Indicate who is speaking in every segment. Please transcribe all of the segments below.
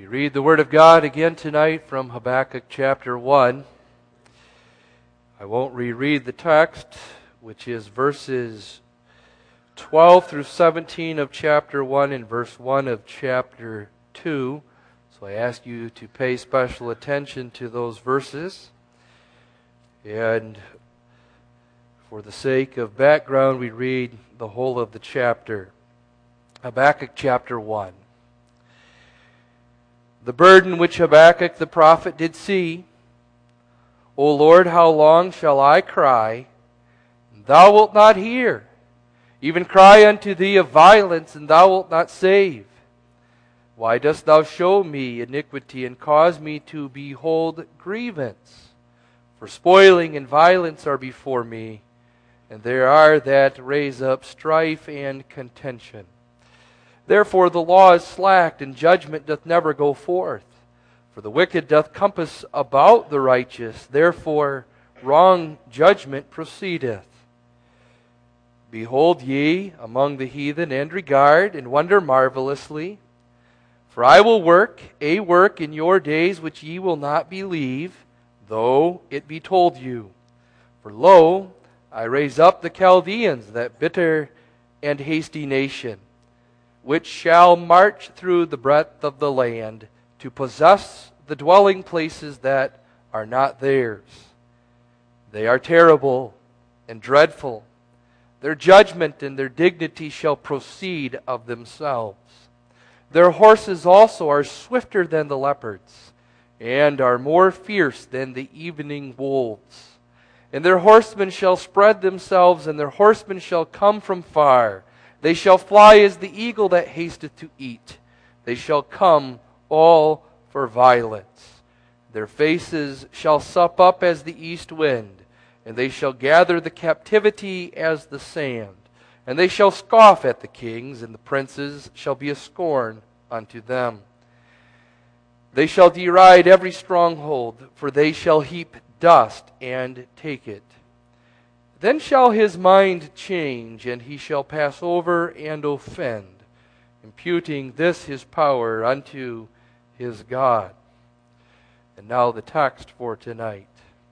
Speaker 1: We read the Word of God again tonight from Habakkuk chapter 1. I won't reread the text, which is verses 12 through 17 of chapter 1 and verse 1 of chapter 2. So I ask you to pay special attention to those verses. And for the sake of background, we read the whole of the chapter. Habakkuk chapter 1. The burden which Habakkuk the prophet did see, O Lord, how long shall I cry, and thou wilt not hear? Even cry unto thee of violence, and thou wilt not save. Why dost thou show me iniquity, and cause me to behold grievance? For spoiling and violence are before me, and there are that raise up strife and contention. Therefore the law is slacked, and judgment doth never go forth. For the wicked doth compass about the righteous, therefore wrong judgment proceedeth. Behold ye among the heathen, and regard, and wonder marvelously. For I will work a work in your days which ye will not believe, though it be told you. For lo, I raise up the Chaldeans, that bitter and hasty nation, which shall march through the breadth of the land, to possess the dwelling places that are not theirs. They are terrible and dreadful. Their judgment and their dignity shall proceed of themselves. Their horses also are swifter than the leopards, and are more fierce than the evening wolves. And their horsemen shall spread themselves, and their horsemen shall come from far. They shall fly as the eagle that hasteth to eat. They shall come all for violence. Their faces shall sup up as the east wind, and they shall gather the captivity as the sand. And they shall scoff at the kings, and the princes shall be a scorn unto them. They shall deride every stronghold, for they shall heap dust and take it. Then shall his mind change, and he shall pass over and offend, imputing this his power unto his God. And now the text for tonight.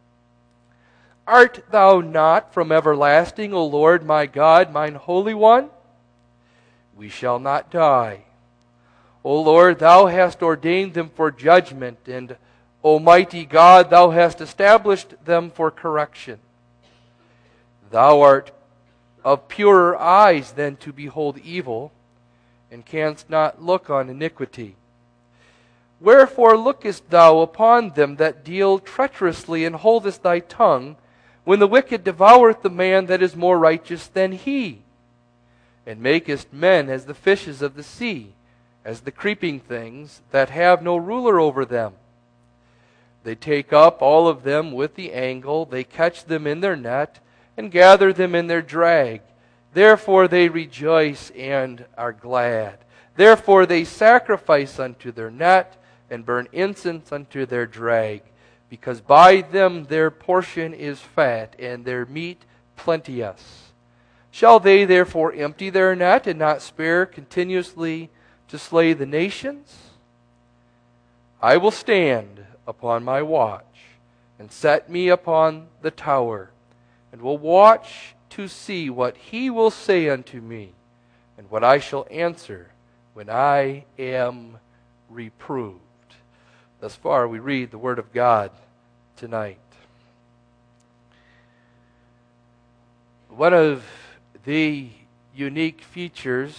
Speaker 1: Art thou not from everlasting, O Lord my God, mine Holy One? We shall not die. O Lord, thou hast ordained them for judgment, and Almighty God, thou hast established them for correction. Thou art of purer eyes than to behold evil, and canst not look on iniquity. Wherefore lookest thou upon them that deal treacherously, and holdest thy tongue, when the wicked devoureth the man that is more righteous than he? And makest men as the fishes of the sea, as the creeping things that have no ruler over them. They take up all of them with the angle, they catch them in their net, and gather them in their drag. Therefore they rejoice and are glad. Therefore they sacrifice unto their net, and burn incense unto their drag, because by them their portion is fat, and their meat plenteous. Shall they therefore empty their net, and not spare continuously to slay the nations? I will stand upon my watch, and set me upon the tower, and will watch to see what he will say unto me, and what I shall answer when I am reproved. Thus far we read the Word of God tonight. One of the unique features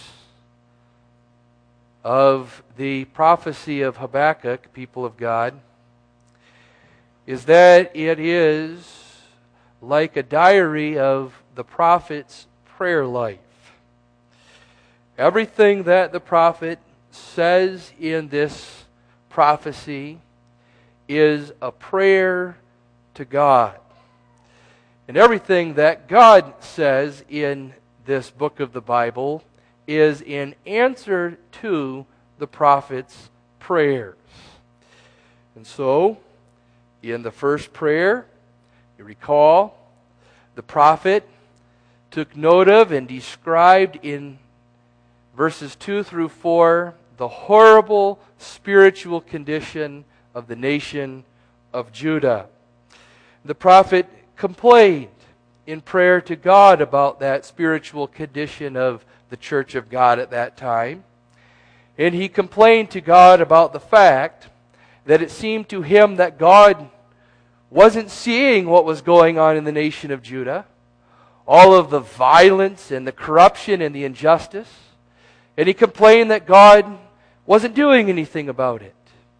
Speaker 1: of the prophecy of Habakkuk, people of God, is that it is like a diary of the prophet's prayer life. Everything that the prophet says in this prophecy is a prayer to God. And everything that God says in this book of the Bible is in answer to the prophet's prayers. And so, in the first prayer, you recall, the prophet took note of and described in verses 2 through 4 the horrible spiritual condition of the nation of Judah. The prophet complained in prayer to God about that spiritual condition of the church of God at that time. And he complained to God about the fact that it seemed to him that God wasn't seeing what was going on in the nation of Judah, all of the violence and the corruption and the injustice. And he complained that God wasn't doing anything about it.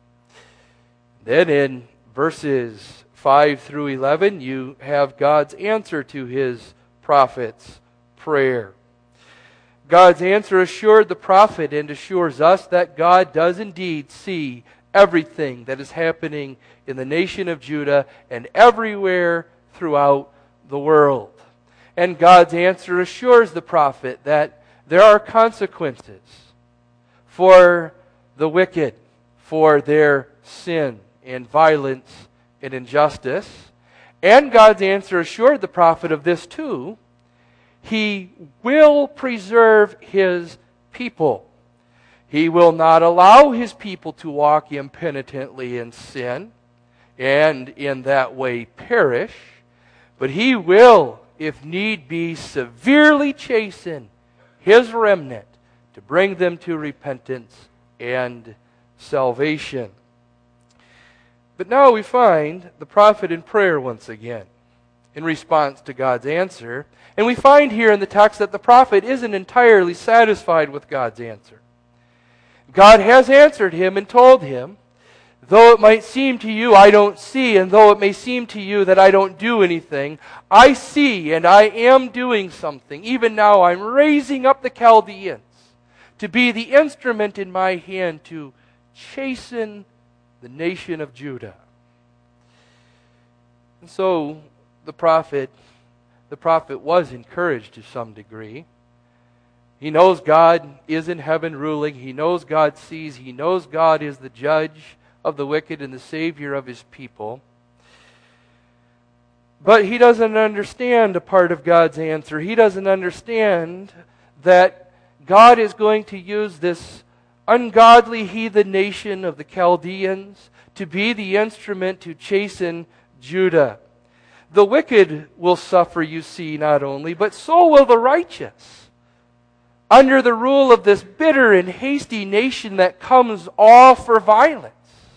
Speaker 1: Then in verses 5 through 11, you have God's answer to his prophet's prayer. God's answer assured the prophet and assures us that God does indeed see everything that is happening in the nation of Judah and everywhere throughout the world. And God's answer assures the prophet that there are consequences for the wicked, for their sin and violence and injustice. And God's answer assured the prophet of this too. He will preserve his people. He will not allow his people to walk impenitently in sin and in that way perish, but he will, if need be, severely chasten his remnant to bring them to repentance and salvation. But now we find the prophet in prayer once again in response to God's answer. And we find here in the text that the prophet isn't entirely satisfied with God's answer. God has answered him and told him, though it might seem to you I don't see, and though it may seem to you that I don't do anything, I see and I am doing something. Even now I'm raising up the Chaldeans to be the instrument in my hand to chasten the nation of Judah. And so the prophet was encouraged to some degree. He knows God is in heaven ruling. He knows God sees. He knows God is the judge of the wicked and the Savior of his people. But he doesn't understand a part of God's answer. He doesn't understand that God is going to use this ungodly heathen nation of the Chaldeans to be the instrument to chasten Judah. The wicked will suffer, you see, not only, but so will the righteous, under the rule of this bitter and hasty nation that comes all for violence.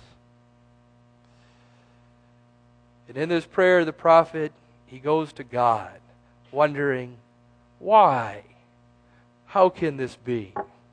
Speaker 1: And in this prayer, the prophet, he goes to God, wondering, why? How can this be?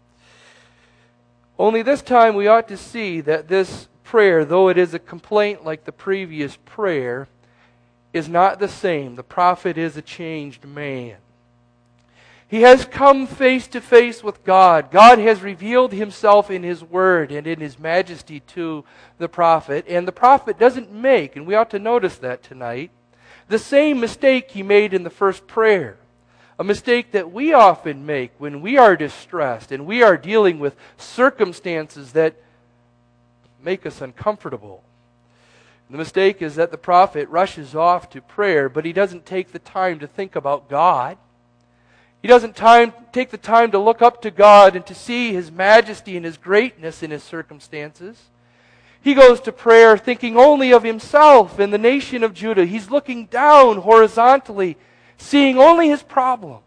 Speaker 1: Only this time we ought to see that this prayer, though it is a complaint like the previous prayer, is not the same. The prophet is a changed man. He has come face to face with God. God has revealed himself in his word and in his majesty to the prophet. And the prophet doesn't make, and we ought to notice that tonight, the same mistake he made in the first prayer. A mistake that we often make when we are distressed and we are dealing with circumstances that make us uncomfortable. The mistake is that the prophet rushes off to prayer, but he doesn't take the time to think about God. He doesn't take the time to look up to God and to see his majesty and his greatness in his circumstances. He goes to prayer thinking only of himself and the nation of Judah. He's looking down horizontally, seeing only his problem.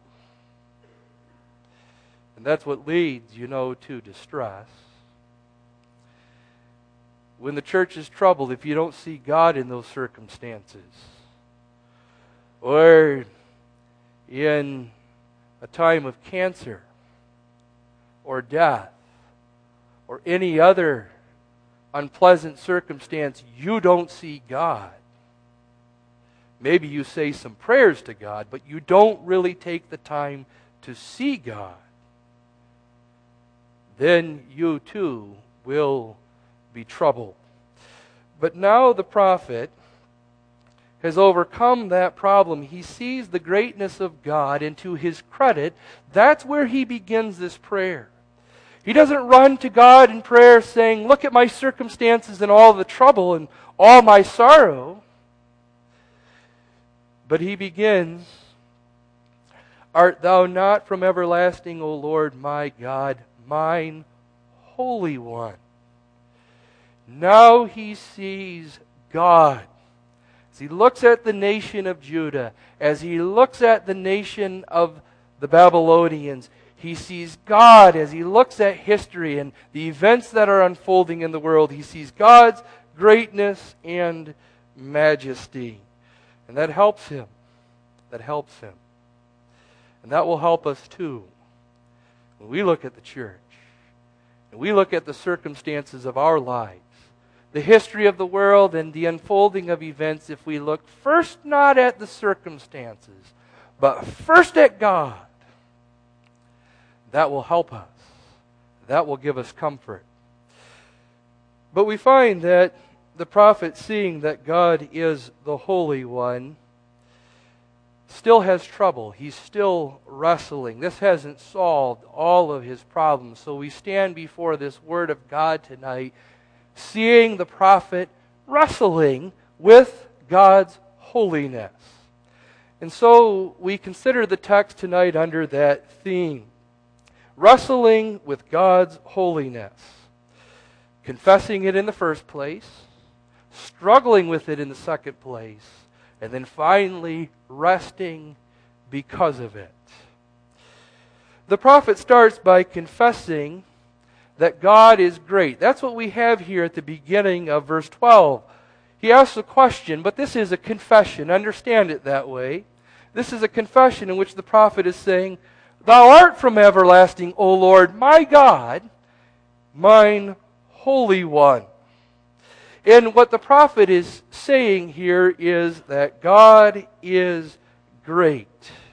Speaker 1: And that's what leads, to distress. When the church is troubled, if you don't see God in those circumstances, or in a time of cancer, or death, or any other unpleasant circumstance, you don't see God. Maybe you say some prayers to God, but you don't really take the time to see God. Then you too will be troubled. But now the prophet has overcome that problem. He sees the greatness of God, and to his credit, that's where he begins this prayer. He doesn't run to God in prayer saying, look at my circumstances and all the trouble and all my sorrow. But he begins, art thou not from everlasting, O Lord my God, mine Holy One. Now he sees God. As he looks at the nation of Judah, as he looks at the nation of the Babylonians, he sees God. As he looks at history and the events that are unfolding in the world, he sees God's greatness and majesty. And that helps him. That helps him. And that will help us too. When we look at the church, and we look at the circumstances of our lives, the history of the world and the unfolding of events, if we look first not at the circumstances, but first at God, that will help us. That will give us comfort. But we find that the prophet, seeing that God is the Holy One, still has trouble. He's still wrestling. This hasn't solved all of his problems. So we stand before this Word of God tonight, seeing the prophet wrestling with God's holiness. And so we consider the text tonight under that theme. Wrestling with God's holiness. Confessing it in the first place, struggling with it in the second place, and then finally resting because of it. The prophet starts by confessing that God is great. That's what we have here at the beginning of verse 12. He asks a question, but this is a confession. Understand it that way. This is a confession in which the prophet is saying, Thou art from everlasting, O Lord, my God, mine Holy One. And what the prophet is saying here is that God is great.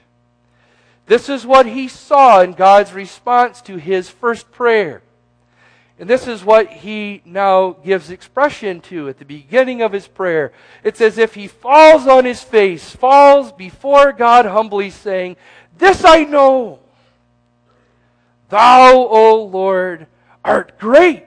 Speaker 1: This is what he saw in God's response to his first prayer. And this is what he now gives expression to at the beginning of his prayer. It's as if he falls on his face, falls before God humbly saying, This I know, Thou, O Lord, art great.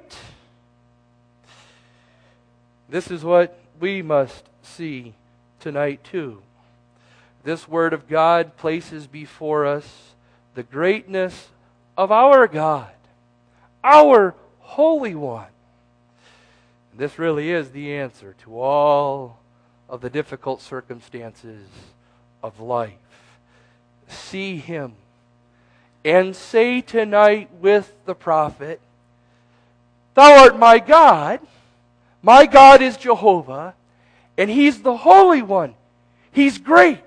Speaker 1: This is what we must see tonight too. This Word of God places before us the greatness of our God, our Holy One. And this really is the answer to all of the difficult circumstances of life. See Him and say tonight with the prophet, Thou art my God. My God is Jehovah, and He's the Holy One. He's great.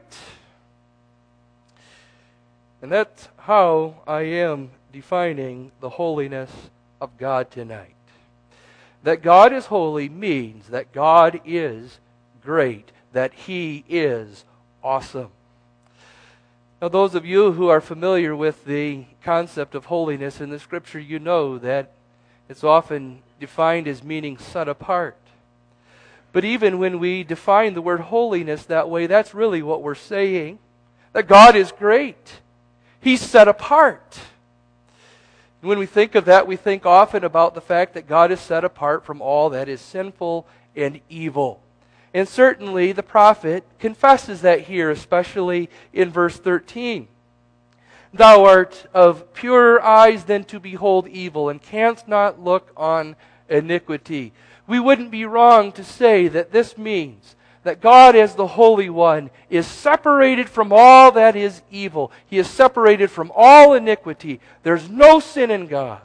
Speaker 1: And that's how I am defining the holiness of God tonight. That God is holy means that God is great, that He is awesome. Now, those of you who are familiar with the concept of holiness in the Scripture, you know that it's often defined as meaning set apart. But even when we define the word holiness that way, that's really what we're saying. That God is great. He's set apart. And when we think of that, we think often about the fact that God is set apart from all that is sinful and evil. And certainly the prophet confesses that here, especially in verse 13. Thou art of purer eyes than to behold evil, and canst not look on iniquity. We wouldn't be wrong to say that this means that God as the Holy One is separated from all that is evil. He is separated from all iniquity. There's no sin in God.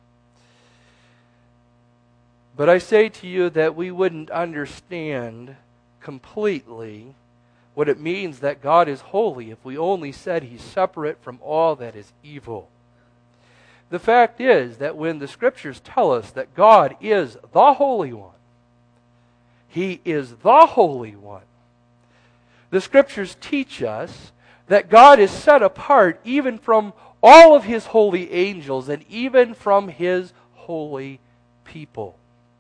Speaker 1: But I say to you that we wouldn't understand completely what it means that God is holy if we only said He's separate from all that is evil. The fact is that when the Scriptures tell us that God is the Holy One, He is the Holy One, the Scriptures teach us that God is set apart even from all of His holy angels and even from His holy people.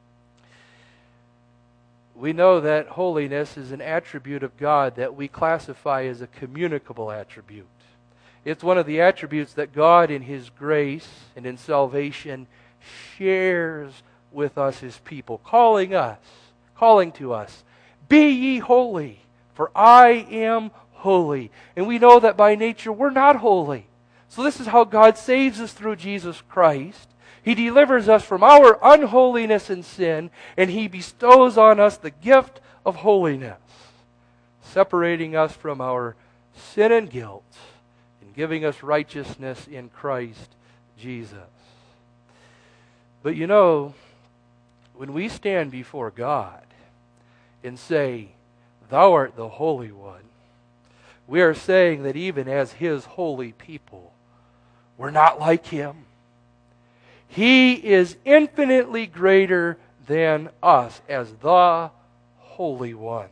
Speaker 1: We know that holiness is an attribute of God that we classify as a communicable attribute. It's one of the attributes that God in His grace and in salvation shares with us, His people, calling to us, Be ye holy, for I am holy. And we know that by nature we're not holy. So this is how God saves us through Jesus Christ. He delivers us from our unholiness and sin, and He bestows on us the gift of holiness, separating us from our sin and guilt and giving us righteousness in Christ Jesus. But you know, when we stand before God and say, "Thou art the Holy One," we are saying that even as His holy people, we're not like Him. He is infinitely greater than us as the Holy One.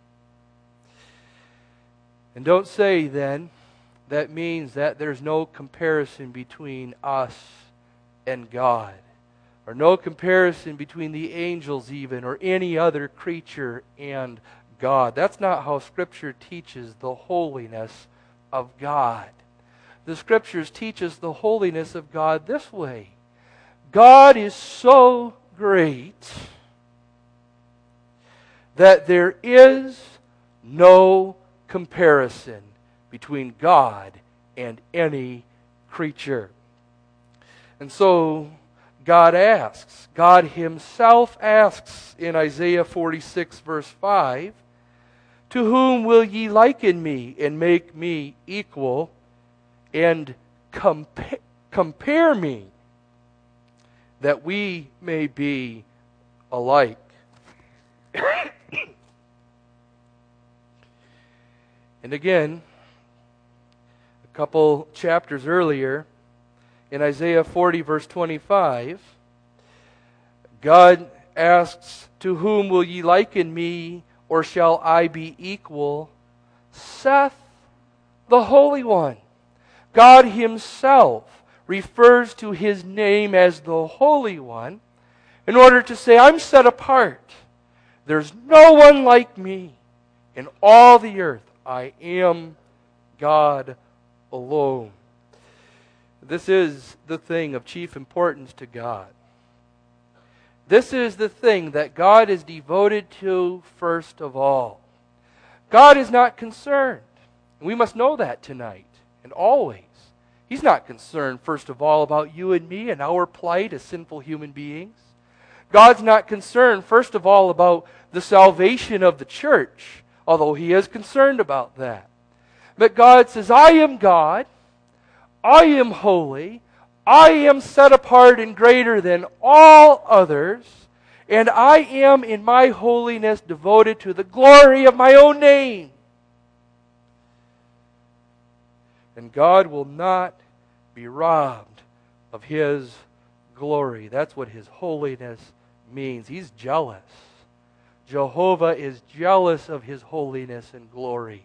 Speaker 1: And don't say then that means that there's no comparison between us and God, or no comparison between the angels even, or any other creature and God. That's not how Scripture teaches the holiness of God. The Scriptures teach us the holiness of God this way. God is so great that there is no comparison between God and any creature. And so God Himself asks in Isaiah 46 verse 5, "To whom will ye liken me and make me equal and compare me, that we may be alike?" And again, a couple chapters earlier, in Isaiah 40 verse 25, God asks, "To whom will ye liken me, or shall I be equal? Saith the Holy One." God Himself refers to His name as the Holy One in order to say, "I'm set apart. There's no one like me in all the earth. I am God alone." This is the thing of chief importance to God. This is the thing that God is devoted to first of all. God is not concerned. We must know that tonight and always. He's not concerned first of all about you and me and our plight as sinful human beings. God's not concerned first of all about the salvation of the church, although He is concerned about that. But God says, "I am God. I am holy. I am set apart and greater than all others. And I am in my holiness devoted to the glory of my own name." And God will not be robbed of His glory. That's what His holiness means. He's jealous. Jehovah is jealous of His holiness and glory.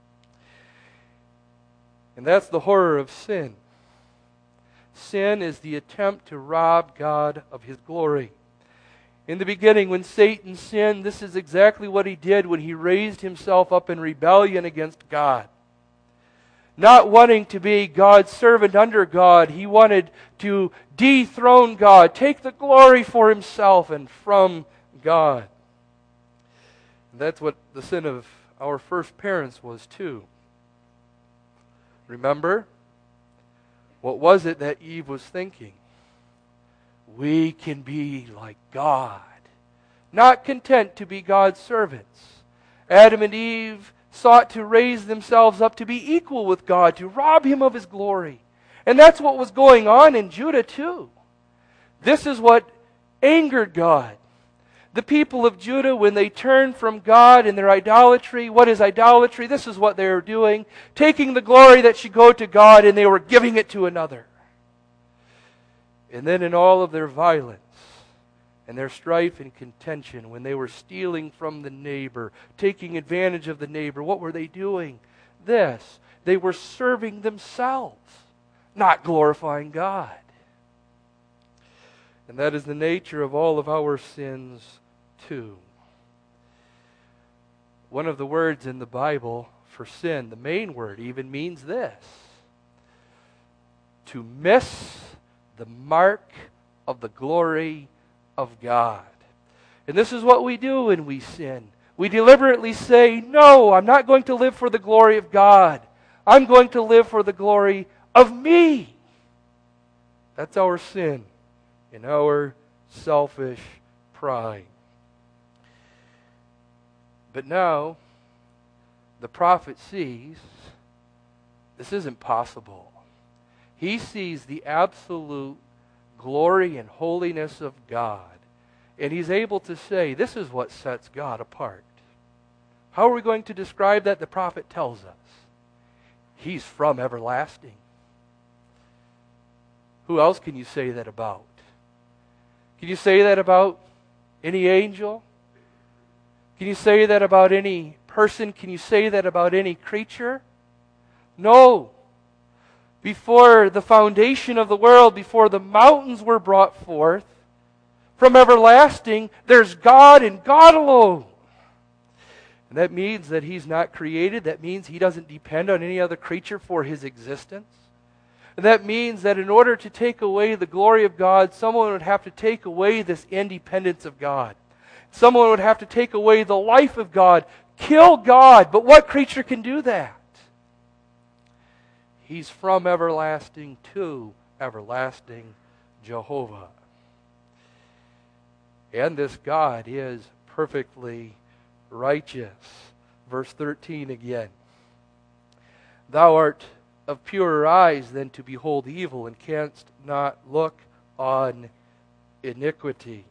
Speaker 1: And that's the horror of sin. Sin is the attempt to rob God of His glory. In the beginning, when Satan sinned, this is exactly what he did when he raised himself up in rebellion against God. Not wanting to be God's servant under God, he wanted to dethrone God, take the glory for himself and from God. And that's what the sin of our first parents was too. Remember? What was it that Eve was thinking? We can be like God. Not content to be God's servants. Adam and Eve sought to raise themselves up to be equal with God, to rob Him of His glory. And that's what was going on in Judah too. This is what angered God. The people of Judah, when they turned from God in their idolatry, what is idolatry? This is what they were doing. Taking the glory that should go to God and they were giving it to another. And then in all of their violence and their strife and contention, when they were stealing from the neighbor, taking advantage of the neighbor, what were they doing? This. They were serving themselves, not glorifying God. And that is the nature of all of our sins too. One of the words in the Bible for sin, the main word even, means this: to miss the mark of the glory of God. And this is what we do when we sin. We deliberately say, "No, I'm not going to live for the glory of God. I'm going to live for the glory of me." That's our sin. in our selfish pride. But now, the prophet sees this isn't possible. He sees the absolute glory and holiness of God. And he's able to say, this is what sets God apart. How are we going to describe that? The prophet tells us. He's from everlasting. Who else can you say that about? Can you say that about any angel? Can you say that about any person? Can you say that about any creature? No. Before the foundation of the world, before the mountains were brought forth, from everlasting, there's God and God alone. And that means that He's not created. That means He doesn't depend on any other creature for His existence. And that means that in order to take away the glory of God, someone would have to take away this independence of God. Someone would have to take away the life of God, kill God. But what creature can do that? He's from everlasting to everlasting, Jehovah. And this God is perfectly righteous. Verse 13 again. Thou art of purer eyes than to behold evil, and canst not look on iniquity.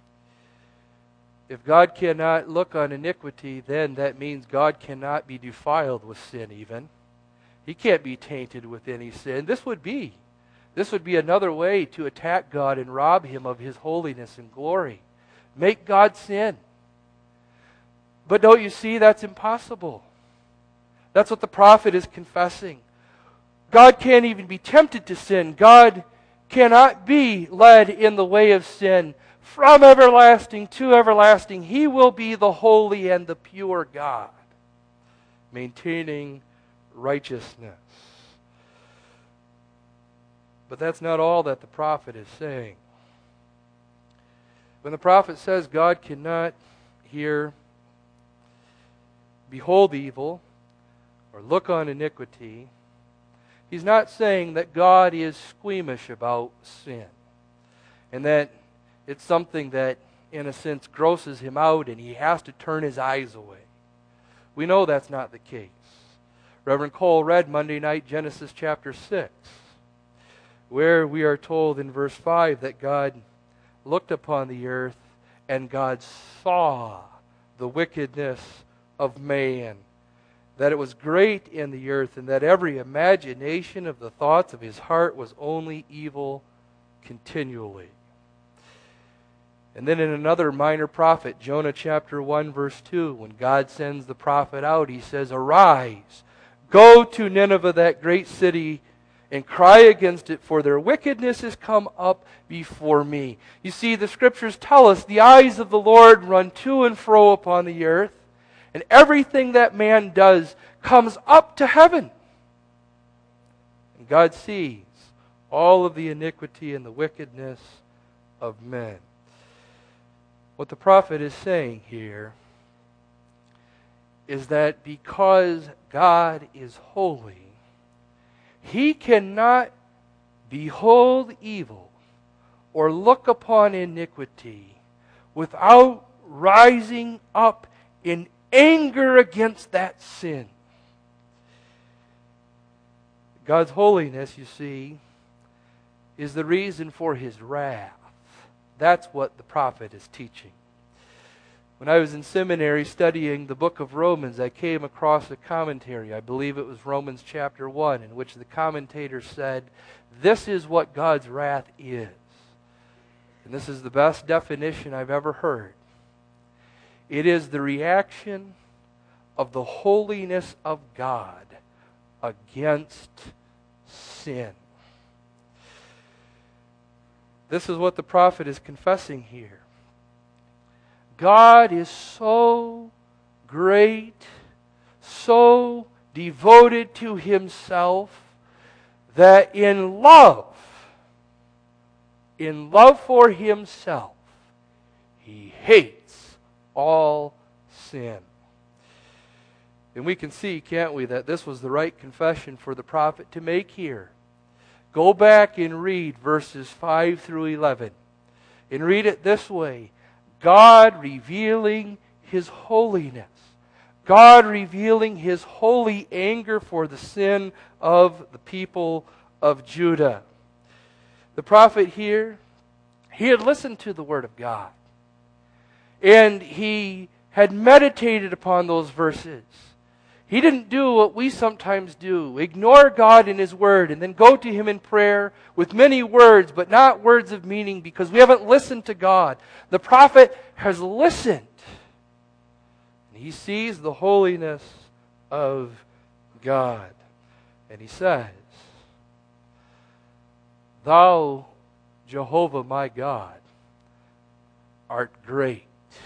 Speaker 1: If God cannot look on iniquity, then that means God cannot be defiled with sin even. He can't be tainted with any sin. This would be another way to attack God and rob Him of His holiness and glory. Make God sin. But don't you see, that's impossible. That's what the prophet is confessing. God can't even be tempted to sin. God cannot be led in the way of sin. From everlasting to everlasting, He will be the holy and the pure God, maintaining righteousness. But that's not all that the prophet is saying. When the prophet says God cannot here behold evil or look on iniquity, he's not saying that God is squeamish about sin and that it's something that, in a sense, grosses Him out and He has to turn His eyes away. We know that's not the case. Reverend Cole read Monday night Genesis chapter 6, where we are told in verse 5 that God looked upon the earth and God saw the wickedness of man, that it was great in the earth, and that every imagination of the thoughts of his heart was only evil continually. And then in another minor prophet, Jonah chapter 1 verse 2, when God sends the prophet out, He says, "Arise, go to Nineveh, that great city, and cry against it, for their wickedness has come up before me." You see, the Scriptures tell us the eyes of the Lord run to and fro upon the earth, and everything that man does comes up to heaven. And God sees all of the iniquity and the wickedness of men. What the prophet is saying here is that because God is holy, He cannot behold evil or look upon iniquity without rising up in anger against that sin. God's holiness, you see, is the reason for His wrath. That's what the prophet is teaching. When I was in seminary studying the book of Romans, I came across a commentary. I believe it was Romans chapter 1, in which the commentator said, this is what God's wrath is. And this is the best definition I've ever heard. It is the reaction of the holiness of God against sin. This is what the prophet is confessing here. God is so great, so devoted to Himself, that in love for Himself, He hates all sin. And we can see, can't we, that this was the right confession for the prophet to make here. Go back and read verses 5 through 11. and read it this way: God revealing His holiness. God revealing His holy anger for the sin of the people of Judah. The prophet here, he had listened to the Word of God. And he had meditated upon those verses. He didn't do what we sometimes do: ignore God in His Word and then go to Him in prayer with many words, but not words of meaning, because we haven't listened to God. The prophet has listened. And he sees the holiness of God. And he says, Thou, Jehovah my God, art great.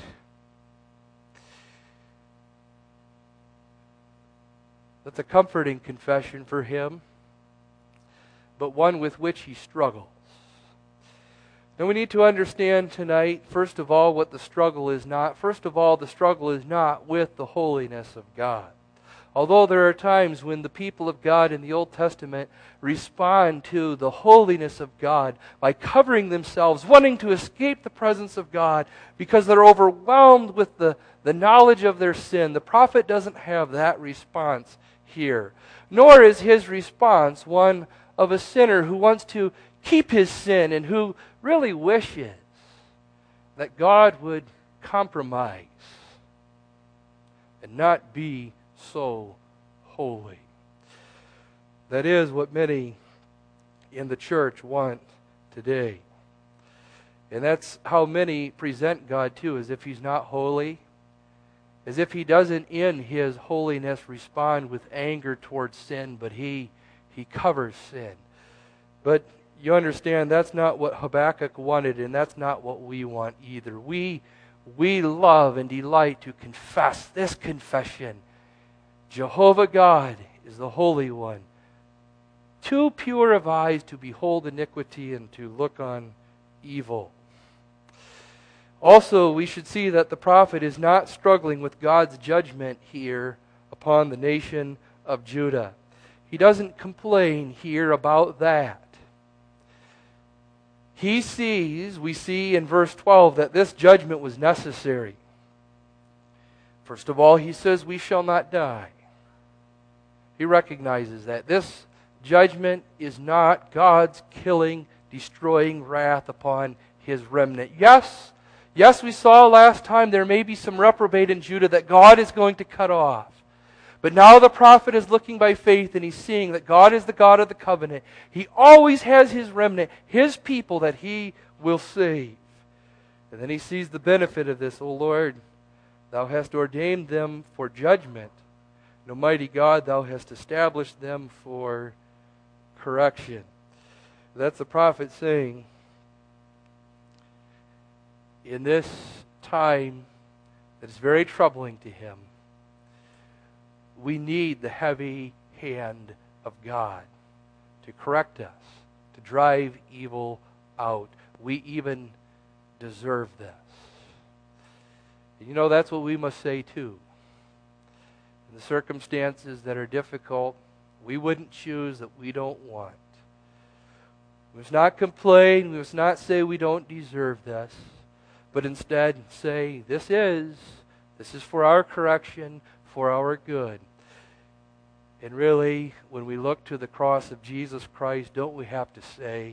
Speaker 1: That's a comforting confession for him, but one with which he struggles. Now we need to understand tonight, first of all, what the struggle is not. First of all, the struggle is not with the holiness of God. Although there are times when the people of God in the Old Testament respond to the holiness of God by covering themselves, wanting to escape the presence of God because they're overwhelmed with the knowledge of their sin, the prophet doesn't have that response here. Nor is his response one of a sinner who wants to keep his sin and who really wishes that God would compromise and not be so holy. That is what many in the church want today. And that's how many present God too, as if He's not holy, as if He doesn't in His holiness respond with anger towards sin, but He covers sin. But you understand, that's not what Habakkuk wanted, and that's not what we want either. We love and delight to confess this confession: Jehovah God is the Holy One, too pure of eyes to behold iniquity and to look on evil. Also, we should see that the prophet is not struggling with God's judgment here upon the nation of Judah. He doesn't complain here about that. He sees, we see in verse 12, that this judgment was necessary. First of all, he says, we shall not die. He recognizes that this judgment is not God's killing, destroying wrath upon His remnant. Yes, we saw last time there may be some reprobate in Judah that God is going to cut off. But now the prophet is looking by faith and he's seeing that God is the God of the covenant. He always has His remnant, His people that He will save. And then he sees the benefit of this. O Lord, Thou hast ordained them for judgment. And Almighty God, Thou hast established them for correction. That's the prophet saying, in this time that is very troubling to him, we need the heavy hand of God to correct us, to drive evil out. We even deserve this. And you know, that's what we must say too. In the circumstances that are difficult, we wouldn't choose that we don't want. We must not complain. We must not say we don't deserve this, but instead say, this is for our correction, for our good. And really, when we look to the cross of Jesus Christ, don't we have to say,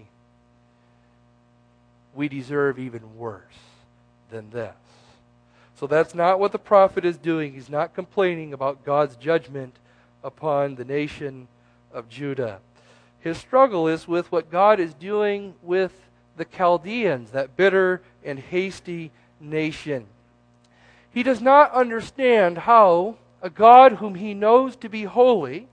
Speaker 1: we deserve even worse than this. So that's not what the prophet is doing. He's not complaining about God's judgment upon the nation of Judah. His struggle is with what God is doing with the Chaldeans, that bitter and hasty nation. He does not understand how a God whom he knows to be holy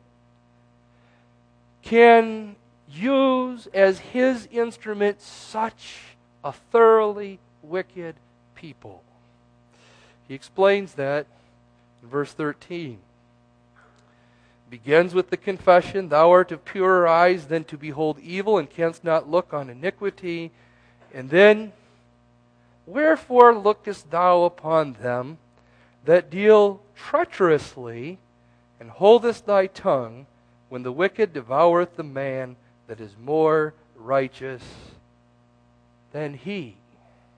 Speaker 1: can use as his instrument such a thoroughly wicked people. He explains that in verse 13. Begins with the confession, Thou art of purer eyes than to behold evil, and canst not look on iniquity. And then, Wherefore lookest thou upon them that deal treacherously, and holdest thy tongue, when the wicked devoureth the man that is more righteous than he?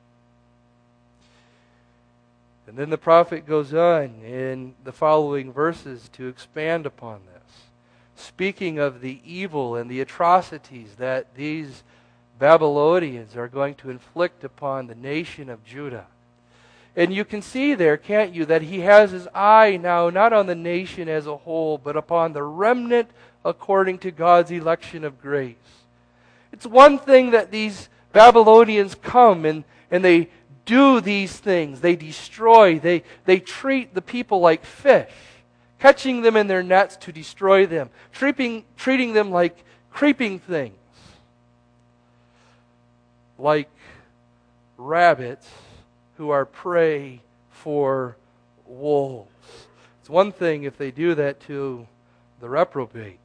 Speaker 1: And then the prophet goes on in the following verses to expand upon this, speaking of the evil and the atrocities that these Babylonians are going to inflict upon the nation of Judah. And you can see there, can't you, that he has his eye now not on the nation as a whole, but upon the remnant according to God's election of grace. It's one thing that these Babylonians come and they do these things. They destroy, they treat the people like fish, catching them in their nets to destroy them, treating them like creeping things, like rabbits who are prey for wolves. It's one thing if they do that to the reprobate.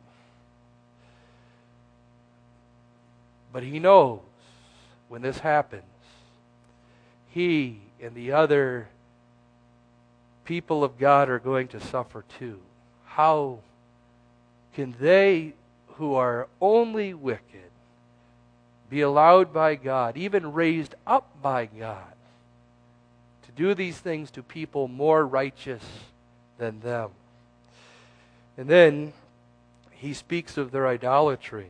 Speaker 1: But he knows when this happens, he and the other people of God are going to suffer too. How can they who are only wicked be allowed by God, even raised up by God, to do these things to people more righteous than them? And then he speaks of their idolatry.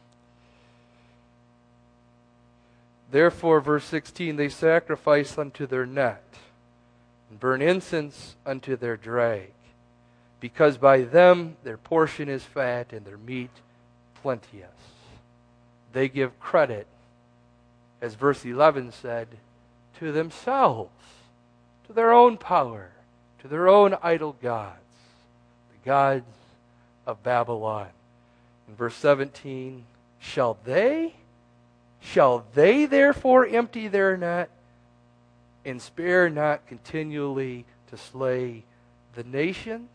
Speaker 1: Therefore, verse 16, they sacrifice unto their net, and burn incense unto their drag, because by them their portion is fat, and their meat plenteous. They give credit, as verse 11 said, to themselves, to their own power, to their own idol gods, the gods of Babylon. In verse 17, Shall they therefore empty their net, and spare not continually to slay the nations?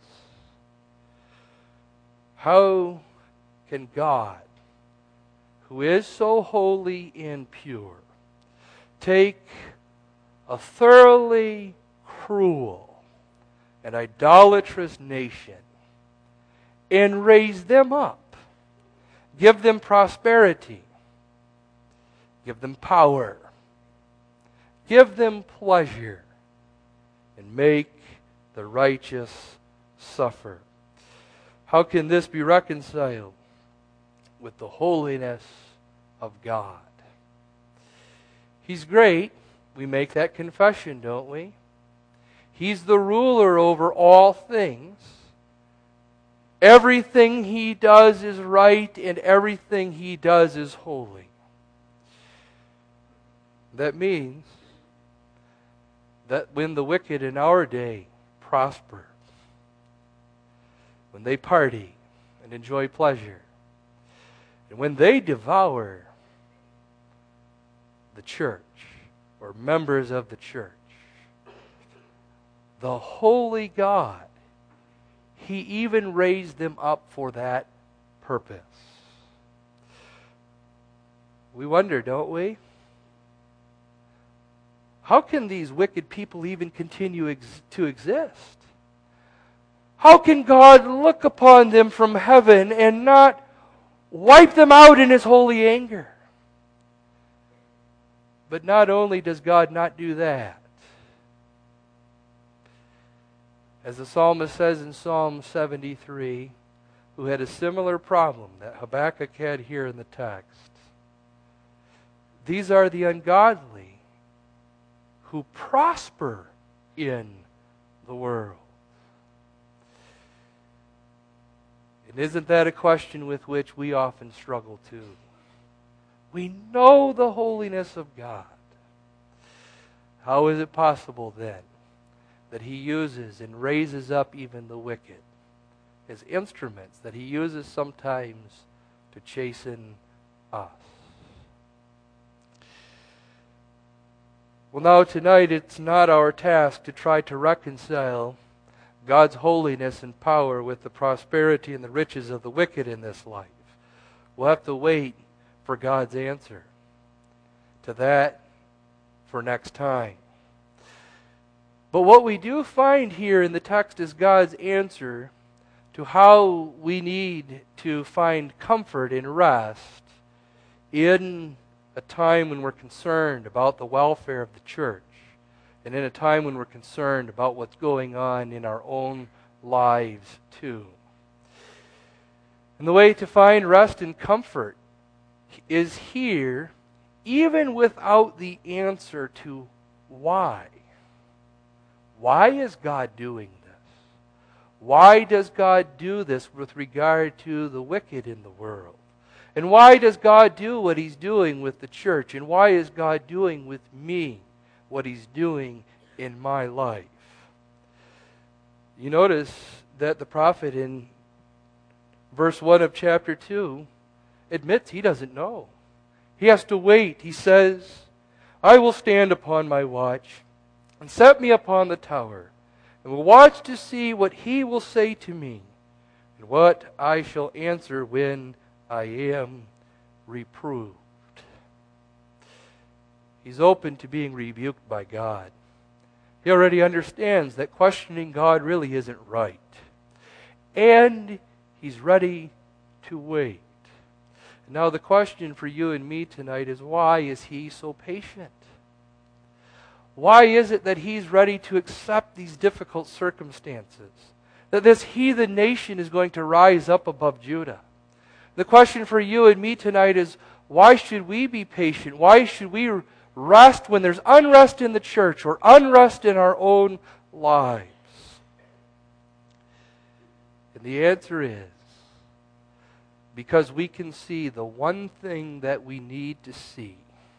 Speaker 1: How can God, who is so holy and pure, take a thoroughly cruel and idolatrous nation and raise them up, give them prosperity, give them power, give them pleasure, and make the righteous suffer? How can this be reconciled with the holiness of God? He's great. We make that confession, don't we? He's the ruler over all things. Everything he does is right, and everything he does is holy. That means that when the wicked in our day prosper, when they party and enjoy pleasure, and when they devour the church or members of the church, the holy God, he even raised them up for that purpose. We wonder, don't we? How can these wicked people even continue to exist? How can God look upon them from heaven and not wipe them out in his holy anger? But not only does God not do that, as the psalmist says in Psalm 73, who had a similar problem that Habakkuk had here in the text, these are the ungodly who prosper in the world. And isn't that a question with which we often struggle too? We know the holiness of God. How is it possible then that he uses and raises up even the wicked as instruments that he uses sometimes to chasten us? Well, now tonight it's not our task to try to reconcile God's holiness and power with the prosperity and the riches of the wicked in this life. We'll have to wait for God's answer to that for next time. But what we do find here in the text is God's answer to how we need to find comfort and rest in a time when we're concerned about the welfare of the church and in a time when we're concerned about what's going on in our own lives too. And the way to find rest and comfort is here, even without the answer to why. Why is God doing this? Why does God do this with regard to the wicked in the world? And why does God do what He's doing with the church? And why is God doing with me what He's doing in my life? You notice that the prophet in verse 1 of chapter 2 admits he doesn't know. He has to wait. He says, I will stand upon my watch and set me upon the tower, and will watch to see what He will say to me, and what I shall answer when I am reproved. He's open to being rebuked by God. He already understands that questioning God really isn't right. And he's ready to wait. Now the question for you and me tonight is, why is He so patient? Why is it that He's ready to accept these difficult circumstances? That this heathen nation is going to rise up above Judah? The question for you and me tonight is, why should we be patient? Why should we rest when there's unrest in the church or unrest in our own lives? And the answer is, because we can see the one thing that we need to see.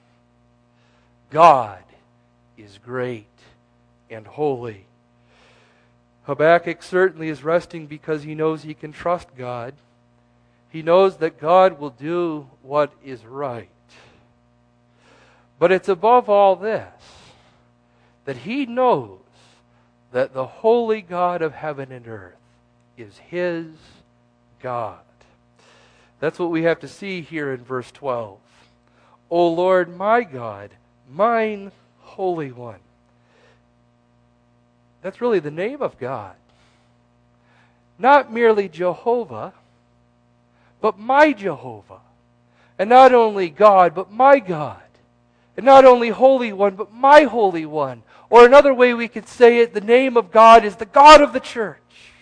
Speaker 1: God is great and holy. Habakkuk certainly is resting because he knows he can trust God. He knows that God will do what is right. But it's above all this, that he knows that the holy God of heaven and earth is his God. That's what we have to see here in verse 12. O Lord, my God, mine Holy One. That's really the name of God. Not merely Jehovah, but my Jehovah. And not only God, but my God. And not only Holy One, but my Holy One. Or another way we could say it, the name of God is the God of the church.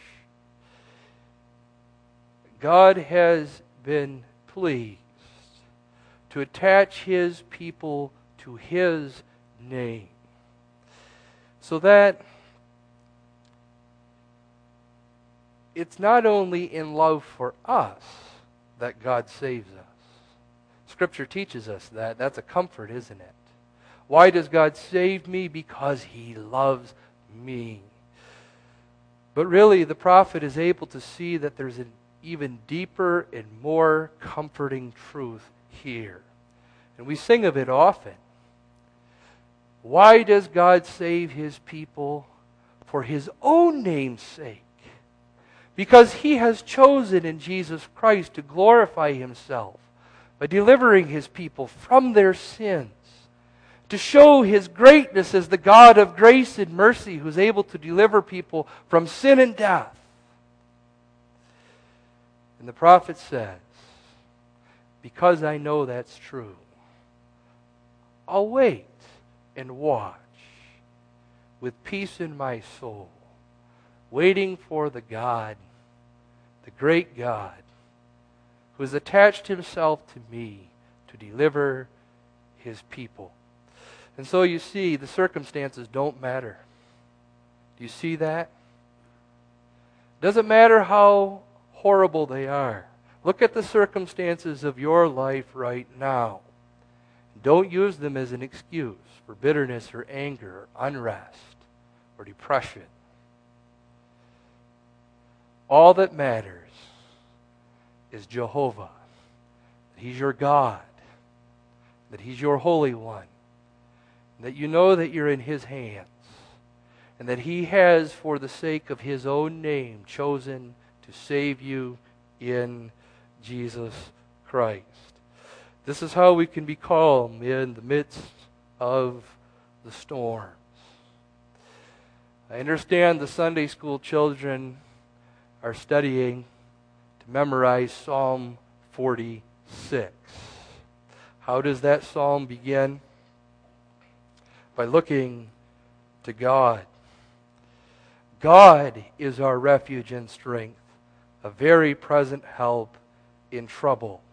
Speaker 1: God has been pleased to attach His people to His name, so that it's not only in love for us that God saves us. Scripture teaches us that. That's a comfort, isn't it? Why does God save me? Because He loves me. But really, the prophet is able to see that there's an even deeper and more comforting truth here. And we sing of it often. Why does God save His people? For His own name's sake. Because He has chosen in Jesus Christ to glorify Himself by delivering His people from their sins, to show His greatness as the God of grace and mercy who is able to deliver people from sin and death. And the prophet says, because I know that's true, I'll wait and watch with peace in my soul, waiting for the God, the great God, who has attached Himself to me to deliver His people. And so you see, the circumstances don't matter. Do you see that? It doesn't matter how horrible they are. Look at the circumstances of your life right now. Don't use them as an excuse for bitterness or anger or unrest or depression. All that matters is Jehovah. That He's your God. That He's your Holy One. That you know that you're in His hands. And that He has, for the sake of His own name, chosen to save you in Jesus Christ. This is how we can be calm in the midst of the storms. I understand the Sunday school children are studying to memorize Psalm 46. How does that psalm begin? By looking to God. God is our refuge and strength, a very present help in trouble.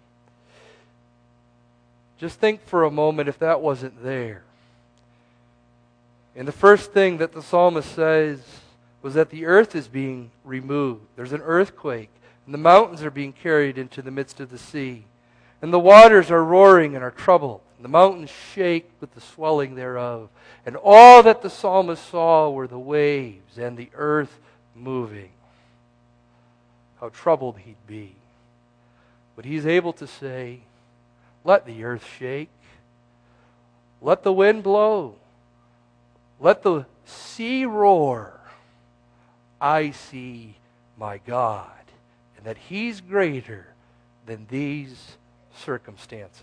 Speaker 1: Just think for a moment if that wasn't there. And the first thing that the psalmist says was that the earth is being removed. There's an earthquake, and the mountains are being carried into the midst of the sea. And the waters are roaring and are troubled. And the mountains shake with the swelling thereof. And all that the psalmist saw were the waves and the earth moving. How troubled he'd be. But he's able to say, let the earth shake. Let the wind blow. Let the sea roar. I see my God, and that He's greater than these circumstances.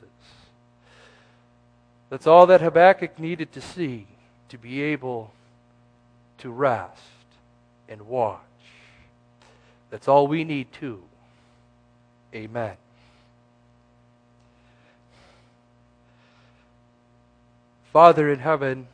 Speaker 1: That's all that Habakkuk needed to see to be able to rest and watch. That's all we need too. Amen. Father in heaven,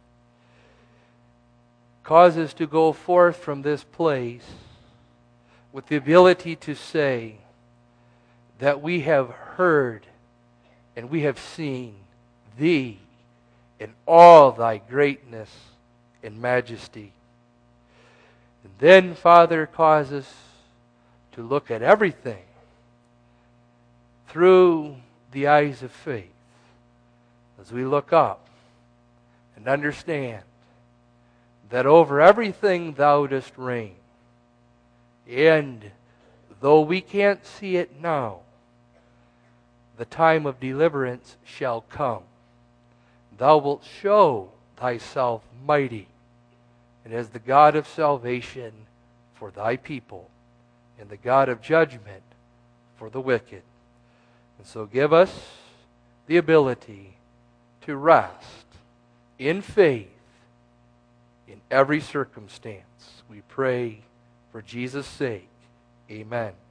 Speaker 1: cause us to go forth from this place with the ability to say that we have heard and we have seen Thee in all Thy greatness and majesty. And then, Father, cause us to look at everything through the eyes of faith as we look up and understand that over everything Thou dost reign. And though we can't see it now, the time of deliverance shall come. Thou wilt show Thyself mighty and as the God of salvation for Thy people and the God of judgment for the wicked. And so give us the ability to rest in faith in every circumstance. We pray for Jesus' sake. Amen.